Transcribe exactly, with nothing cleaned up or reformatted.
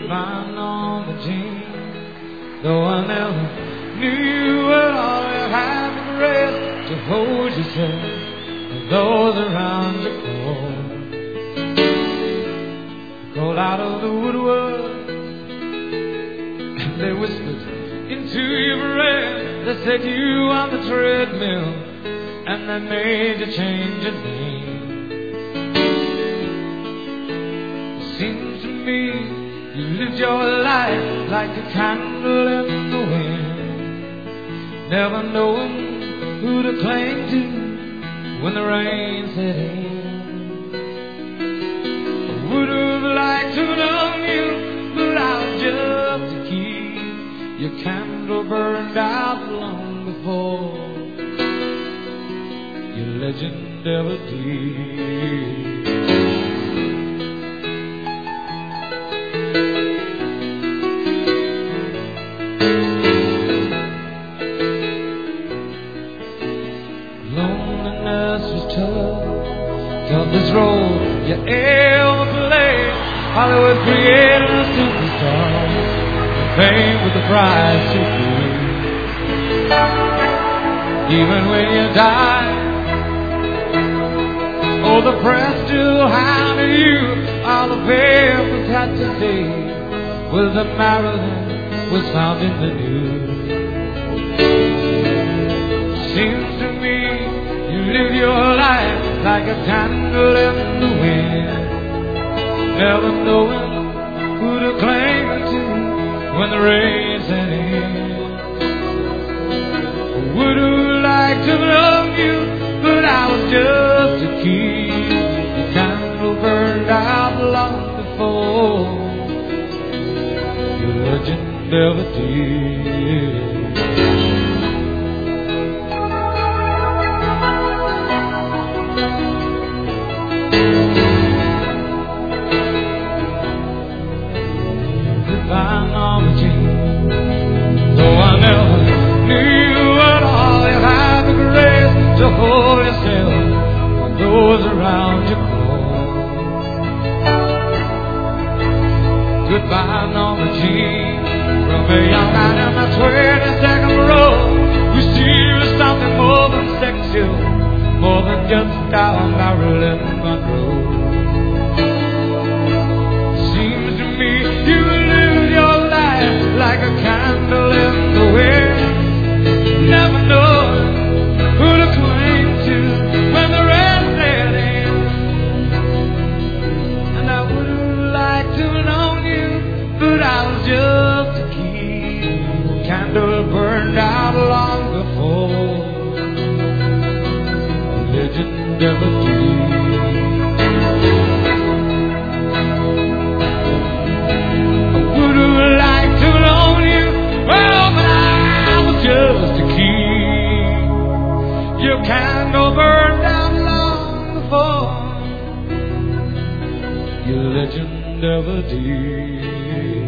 Goodbye, Norma Jean. Though I never knew what all you had to rest, to hold yourself and those around you cold. Call out of the woodwork and they whispered into your breath. They set you on the treadmill and they made you change your name. It seems to me you lived your life like a candle in the wind, never knowing who to cling to when the rain set in. I would have liked to know you, but I was just a kid. Your candle burned out long before your legend ever did. Loneliness was tough, 'cause this role you ever played, Hollywood created a superstar, fame with the prize to pay. Even when you died, oh, the press still hounded you. All the papers had to say was that Marilyn was found in the news. Seems to me you live your life like a candle in the wind, never knowing who to cling to when the rain set in. I would have liked to love you, but I was just a kid. The candle burned out long before your legend ever did. Goodbye, Norma Jean. Though I never knew what all you had to grace, to hold yourself when those around you cold. Goodbye, Norma Jean. From a young man in the twenty-second row, we see you as something more than sexual, more than just our Marilyn Monroe. Seems to me you live your life like a candle in the wind, never knowing who to cling to when the rain set in. And I would have liked to have known you, but I was just a kid. Candle burned out long before legend ever did. Just a key. Your candle burned out long before your legend ever did.